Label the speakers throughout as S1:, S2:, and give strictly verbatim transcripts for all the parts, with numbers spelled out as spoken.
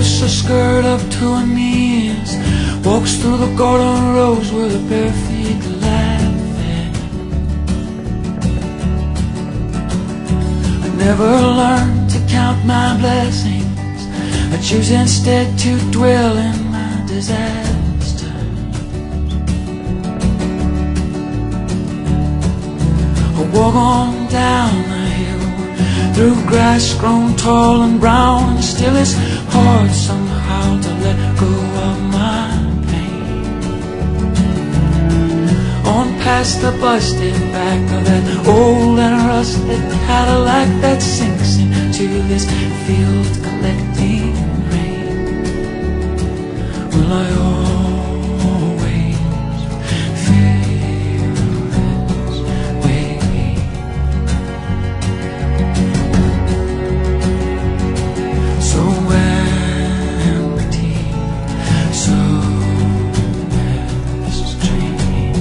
S1: lifts her skirt up to her knees, walks through the golden rows where the bare feet glide there. I never learned to count my blessings, I choose instead to dwell in my disaster. I walk on down the hill, through grass grown tall and brown, and still it's hard somehow to let go of my pain. On past the busted back of that old and rusted Cadillac that sinks into this field collecting rain. Will I always feel this way? So empty, so strange.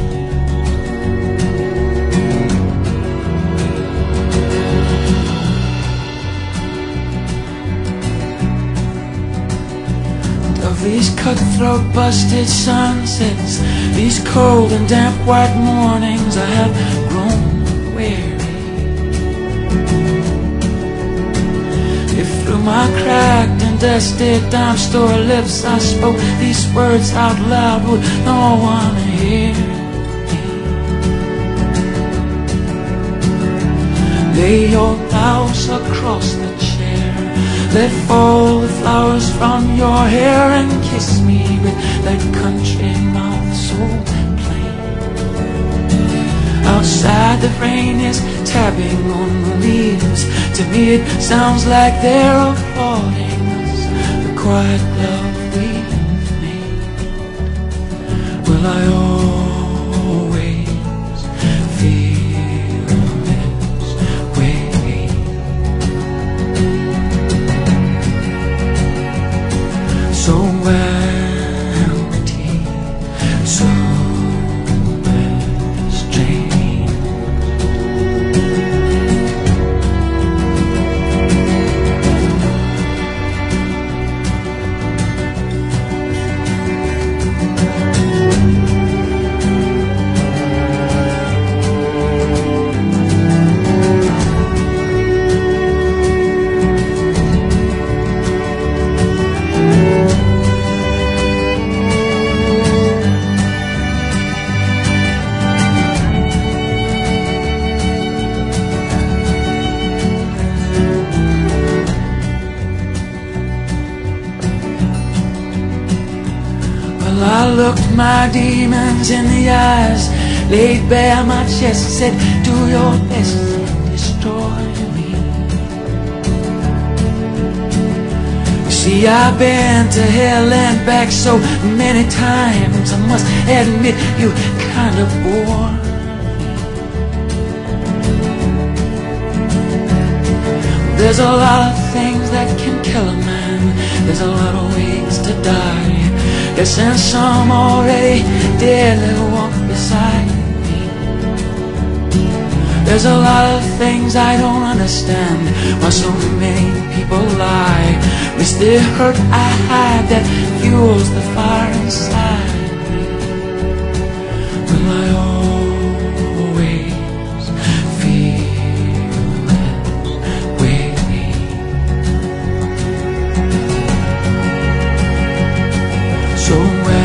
S1: And of these cutthroat busted sunsets, these cold and damp white mornings, I have grown weary. If through my cracked and dusted dime store lips I spoke these words out loud, would no one hear me? Lay your blouse across the chair, let fall the flowers from your hair, and kiss me with that country mouth so plain. Outside the rain is tapping on the leaves, to me it sounds like they're applauding us, the quiet love we've made. Will I always feel this way? So empty, so strange. Well, I looked my demons in the eyes, laid bare my chest, said, do your best and destroy me. You see, I've been to hell and back so many times, I must admit you kind of bore me. There's a lot of things that can kill a man, there's a lot of ways to die. Yes, and some already dead that walk beside me. There's a lot of things I don't understand, why so many people lie. It's the hurt I hide that fuels the fire inside me. Will I always feel this way? So